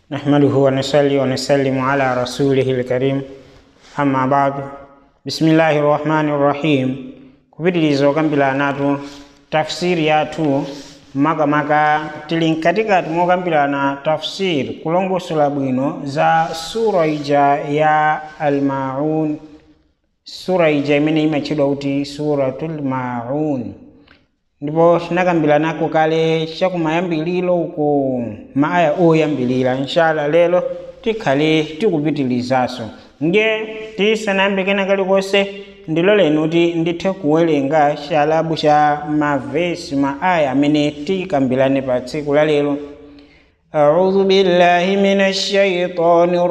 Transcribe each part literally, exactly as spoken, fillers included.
نحمده ونصلي ونسلم على رسوله الكريم أما بعد بسم الله الرحمن الرحيم kupitiliza okambirana tafsiri yathu maka maka tili katikati mokambirana tafsiri kulongosola bwino za sura ija ya al-Maun, sura ija imene imatchedwa kuti suratul Maun. Ndipo tinakambiranako kale chakumayambiliro uko maaya oyambilira. Inshallah lero tikhale tikupitilizaso. Nge tisanayambe kena kalikonse ndiloleni kuti ndithe kuwerenga chalabu cha mavesi maaya amene tikambirane pa tsiku la lero. A'udhu billahi minash shaitanir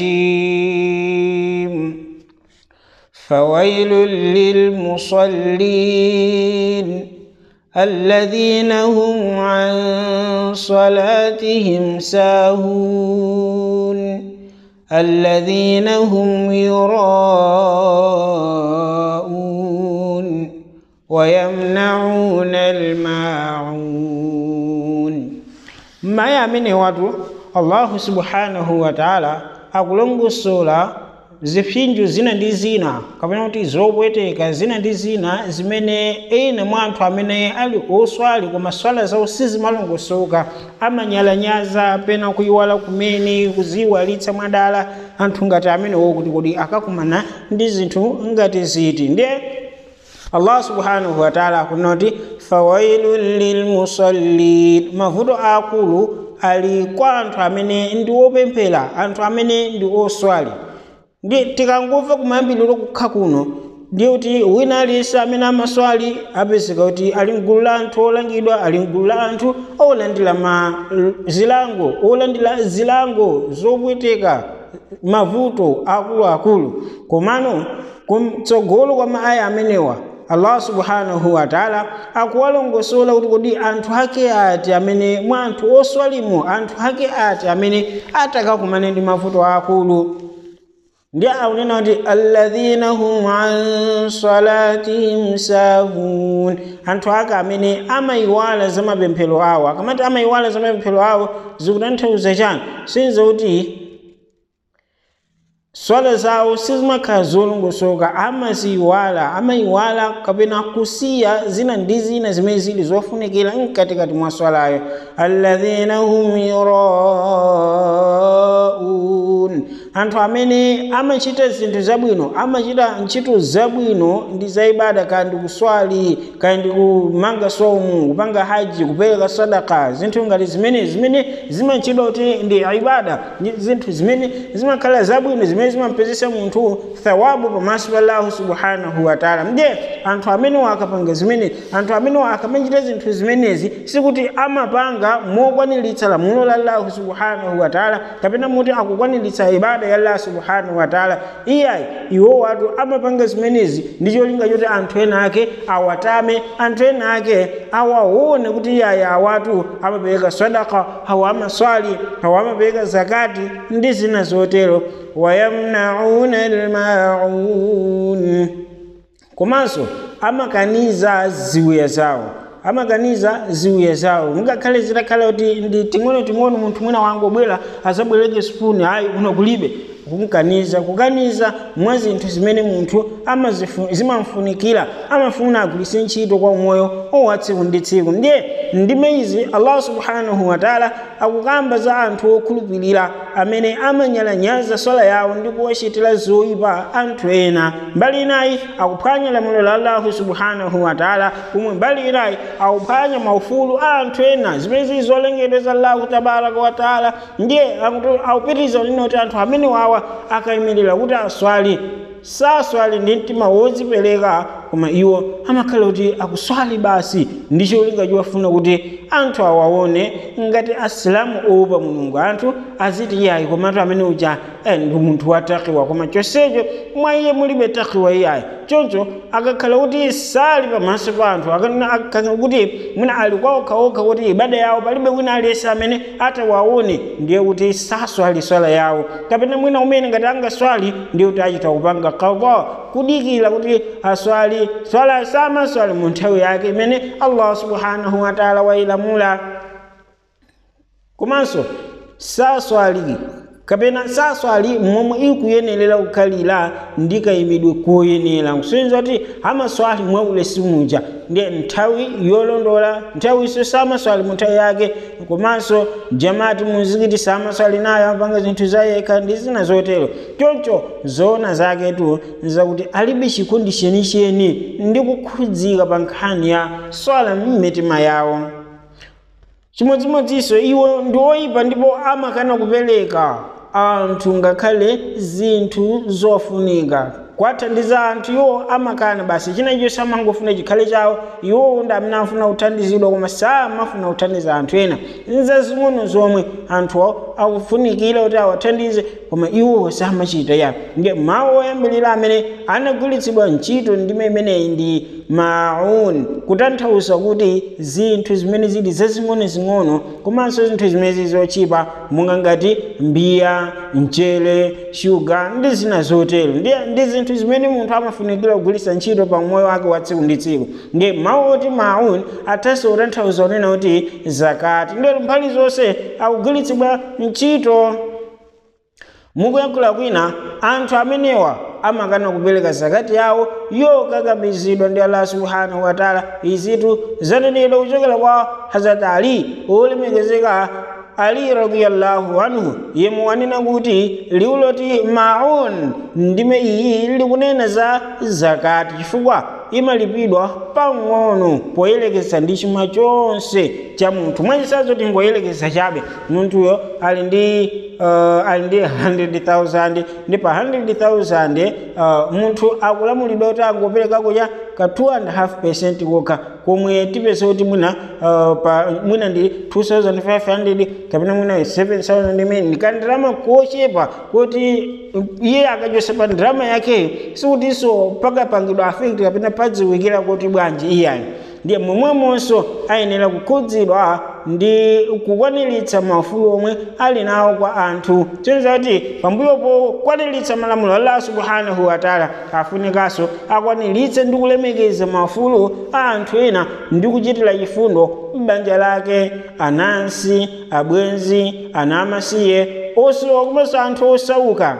rajim. Fawailul lil musallin الذين هم عن صلاتهم ساهون الذين هم يراءون ويمنعون الماعون. ما يامني watu Allah subhanahu wa ta'ala akulongosola zipsinjo zina ndi zina kapena kuti zopweteka zina ndi zina zimene ena mwa anthu amene ali oswali koma swala zawo sizimalongosoka amanyalanyaza pena kuyiwala kumene kuziwalitsa mwadala anthu ngati amenewo kuti kodi akakumana ndi zinthu ngati ziti. Ndiye Allah subhanahu wa ta'ala akunoti fawailul lil musallin, mavuto akulu ali kwa anthu amene ndi opemphera, anthu amene ndi oswali. Ndi tikangomva kumayambiliro kukha kuno ndiye kuti wina aliyense amene amaswali apezeka kuti ali mgulu la anthu olangidwa, ali mgulu la anthu olandira ma zilango olandira zilango zopweteka, mavuto akuluakulu. Komano kumtsogolo kwa maaya amenewa Allah subhanahu wa ta'ala akuwalongosola kuti kodi anthu ake ati amene mwa anthu oswalimo, anthu ake ati amene atakakumane ndi mavuto akulu. Ndiye akunena kuti alladhina hum an salatihim sahun, anthu ake amene amayiwala za mapemphero awo. Akamati amayiwala za mapemphero awo zikutanthauza chani? Sinza kuti swala zawo sizimakhala zolongosoka, amaziyiwala amayiwala kapena kusiya zina ndi zina zimene zili zofunikira mkatikati mwa swalayo. Alladhina hum yuraun, anthu amene amachita zinthu zabwino, amachita ntchito zabwino ndi za ibada, kaya ndi kuswali, kaya ndi kumanga somu, kupanga haji, kupereka sadaka, zinthu ngati zimene zimene zimachitidwa kuti ndi ibada, zinthu zimene zimakhala zabwino, zimene zimampezesa munthu thawabu pamaso pa Allah subhanahu wa ta'ala. Ndiye anthu amene akapanga zimene, anthu amene akamachita zinthu zimenezi sikuti amapanga mokwaniritsa lamulo la Allah subhanahu wa ta'ala kapena muti akukwaniritsa ibada ya Allah subhanahu wa ta'ala. Iyayi iwo watu amapanga zimenezi ndi cholinga choti anthu ena ake awatame, anthu ena ake awaone kuti iyayi awatu amapereka sadaka, awa amaswali, awa amapereka zakati ndi zina zotero. Wayamnauna almaun, komanso amakaniza ziwiya zawo, amakaniza ziwiya zawo. Ngakhale zitakhala kuti ndi ting'ono ting'ono, munthu mwina wangobwera azabwereke spoon, ayi kuno kulibe, kumkaniza kukaniza mwa zinthu zimene munthu zimamfunikira, amafuna agwiritse ntchito kwa moyo wa tsiku ndi tsiku. Ndiye ndime izi Allah subhanahu wa ta'ala akukamba za anthu okhulupirira amene amanyalanyaza swala yawo ndi kuwachitira zoyipa anthu ena. Mbali inayi akuphwanya lamulo la Allah subhanahu wa ta'ala, kumwe mbali inayi akuphwanya maufulu a anthu ena, zimene zili zolengedwa za Allah tabaraka wa ta'ala. Ndiye akupitiriza lino kuti anthu amene wawa akayimirira kuti aswali, saswali ndi mtima wodzipereka, koma iwo amakhala kuti akuswali basi ndi cholinga chofuna kuti anthu awaone ngati asilamu oopa Mulungu, anthu aziti iyayi komatu amene uja ndi munthu watakiwa, koma chonsecho mwa iye mulibe takiwa iyayi. Choncho akakhala kuti sali pamaso pa anthu, akakhala kuti mwina ali kwa okhaokha kuti ibada yawo palibe wina aliyense amene atawaone, ndiye kuti saswali swala yawo. Kapena mwina umene ngati angaswali ndiye kuti achita kupanga qadha, kudikira kuti aswali swala sama swali mu nthawi yake imene Allah subhanahu wa ta'ala wailamula. Komanso saswali kapena saswali momwe ikuyenera kukhalira ndi kayimidwe koyenera kusonyeza kuti amaswali mwaulesi muja ndiye nthawi yolondola nthawi iso samaswali mu nthawi yake komanso jamati muzikiti samaswali nayo apanga zinthu zayekha ndi zina zotero choncho zoona zaketu zakuti alibe chikondi chenicheni ndi kukhudzika pa nkhani ya swala m'mitima yawo. Chimodzimodzinso iwo ndi oyipa ndipo amakana kupereka anthu ngakhale zinthu zofunika kwathandiza anthu iwo amakana basi china icho samangofuna chikhale chawo iwo ndi amene afuna kuthandizidwa koma samafuna kuthandiza anthu ena zazing'ono zomwe anthu akufunikira kuti awathandize koma iwo samachita ya ndiye mawu oyambirira amene anagwiritsidwa ntchito ndime imeneyi ndi maun kutanthauza kuti zinthu zimene zili zazing'ono-zing'ono komanso zinthu zimene zochipa monga ngati mbiya mchere shuga ndi zina zotero ndi zinthu zimene munthu amafunikira kugwiritsa ntchito pa moyo wake wa tsiku ndi tsiku ndiye mawu oti maun athanso kutanthauza kunena kuti zakati ndiye mbali zonse akugwiritsidwa ntchito. Mukuyankhula kwina anthu amenewa amakana kupereka zakati yawo yokakamizidwa ndi Allah subhanahu wa ta'ala. Izitu zanenedwa kuchokera kwa Hazrat Ali olemekezeka Ali radhiyallahu anhu yemwe wanena kuti liwu loti maun ndime iyi likunena za zakati chifukwa imalipidwa pang'ono poyelekeza ndi chuma chonse cha munthu mwachisazo tingoyelekeza chabe munthuyo ali ndi uh, ali ndi one hundred thousand ndi pa one hundred thousand uh, munthu akulamulidwa kuti angopereka kuja ka two and a half percent kokha komwe tipeza kuti mwina uh, pa mwina ndi two thousand five hundred kapena mwina seven thousand imene ndikandirama kochepa kuti iye akachosa pa ndirama yake sikutinso pakapangidwa affect kapena padziwikira kuti bwanji iyani ndiye momwemonso ayenera kukhudzidwa ndi kukwaniritsa maufulu omwe ali nawo kwa anthu. Tsoyenza kuti pambuyo pokwaniritsa malamulo Allah subhanahu wa ta'ala afunikanso akwaniritse ndi kulemekeza maufulu a anthu ena ndi kuchitira chifundo banja lake, anansi, abwenzi, ana amasiye osowa komanso anthu osauka.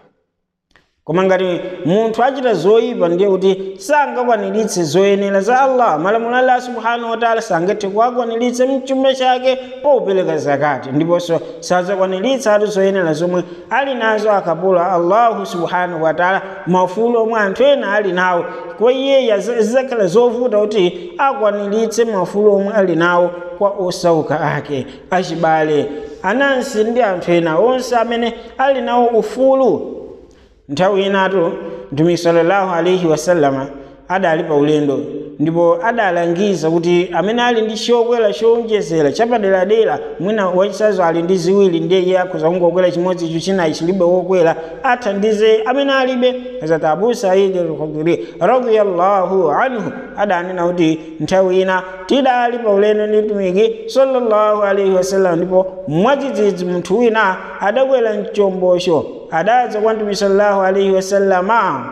Koma ngati munthu achita zoyipa ndiye kuti sangakwaniritse zoyenera za Allah malamulo Allah subhanahu wa ta'ala sangathe kuwakwaniritsa mchuma chake popereka zakati ndiponso sadzakwaniritsa atu zoyenera zomwe ali nazo akapula Allah subhanahu wa ta'ala maufulu omwe anthu ena ali nawo kwa iye zidzakhala zovuta kuti akwaniritse maufulu omwe ali nawo kwa osauka ake. Achibale, anansi ndi anthu ena onse amene ali nawo ufulu nthawi inatu Mtume sallallahu alaihi wasallama adali pa ulendo ndipo adalangiza kuti amene ali ndi chokwera chowonjezera chapaderadera mwina wachisazo ali ndi ziwiri ndiye iye akhoza kungokwera chimodzi icho chinayi chilibe wokwera athandize amene alibe. Hazrat Abu Sa'id al-Khudri radhiyallahu anhu adanena kuti nthawi ina tidali pa ulendo ndi Mtumiki sallallahu alaihi wasallam ndipo mwadzidzidzi munthu wina adakwera mchombocho adadza kwa Mtume sallallahu alaihi wasallama.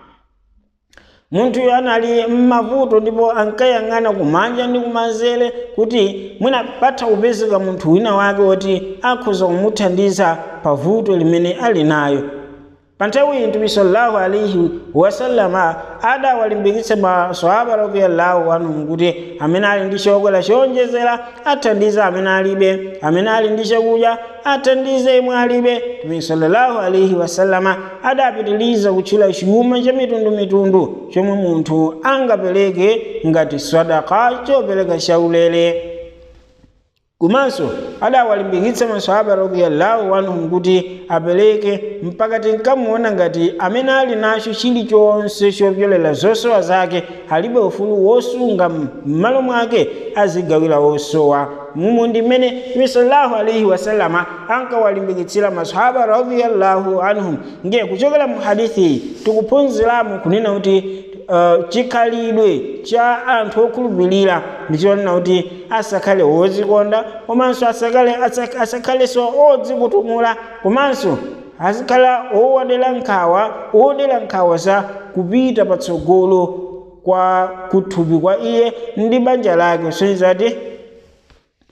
Munthu uyo anali m'mavuto ndipo ankayang'ana kumanja ndi kumanzere kuti mwina patha kupezeka munthu wina wake woti akhoza kumuthandiza pa vuto limene ali nayo. Pa nthawi iyi Mtume sallallahu alaihi wasallama adawalimbikitsa maswahaba radhiyallahu anhum kuti amene ali ndi chokwera chowonjezera athandize amene alibe, amene ali ndi chakudya athandize yemwe alibe. Mtume sallallahu alaihi wasallama adapitiliza kutchula chuma cha mitundumitundu chomwe munthu angapereke ngati sadaka chopereka chaulere. Komanso adawalimbikitsa maswahaba radhiyallahu anhum kuti apereke mpaka tinkamuona ngati amene ali nacho chilichonse chopyolera zosowa zake alibe ufulu wosunga m'malo mwake azigawira osowa. Mumu ndi mmene Mtume sallallahu alaihi wasallama ankawalimbikitsira maswahaba radhiyallahu anhum. Ndiye kuchokera mu hadithi tikuphunziramu kunena kuti Uh, chikhalidwe cha anthu okhulupirira ndichonena kuti asakhale odzikonda komanso asakhale asakhalenso odzikutumula komanso azikhala owadera nkhawa odera nkhawa za kupita patsogolo kwa kuthupi kwa iye ndi banja lake. Kusonyeza kuti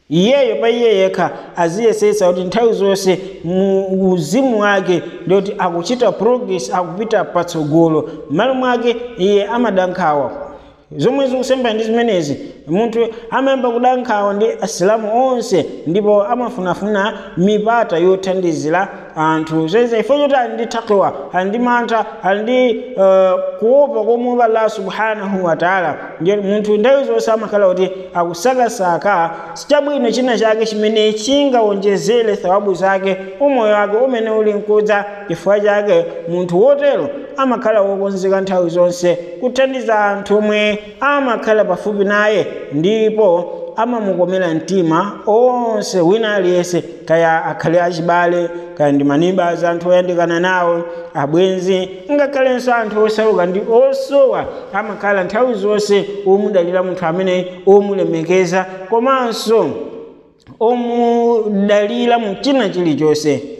iyeyo pa iye yekha aziyesetsa kuti nthawi zonse mu uzimu wake ndikuti akuchita progress, akupita patsogolo. M'malo mwake iye amadankhawa zomwe zikusemba ndi zimenezi. Munthu amayamba kudankhawa ndi asilamu onse ndipo amafunafuna mipata yothandizira anthu. Zeze ifo choti ali ndi takwa, ali ndi mantha, ali ndi uh, kuopa komuopa Allah subhanahu wa ta'ala. Ndiye munthu nthawi zonse amakhala kuti akusakasaka sichabwino china chake chimene chingawonjezere thawabu zake umoyo wake umene uli nkudza. Chifukwa chake munthu wotero amakhala wokonzeka nthawi zonse kuthandiza anthu omwe amakhala pafupi naye ndipo amamukomera mtima onse wina aliyense, kaya akhale achibale, kaya ndi maneighbors, anthu oyandikana nawo, abwenzi, ngakhalenso anthu osauka ndi osowa. Amakhala nthawi zonse omudalira munthu amene omulemekeza komanso omudalira mu china chilichonse.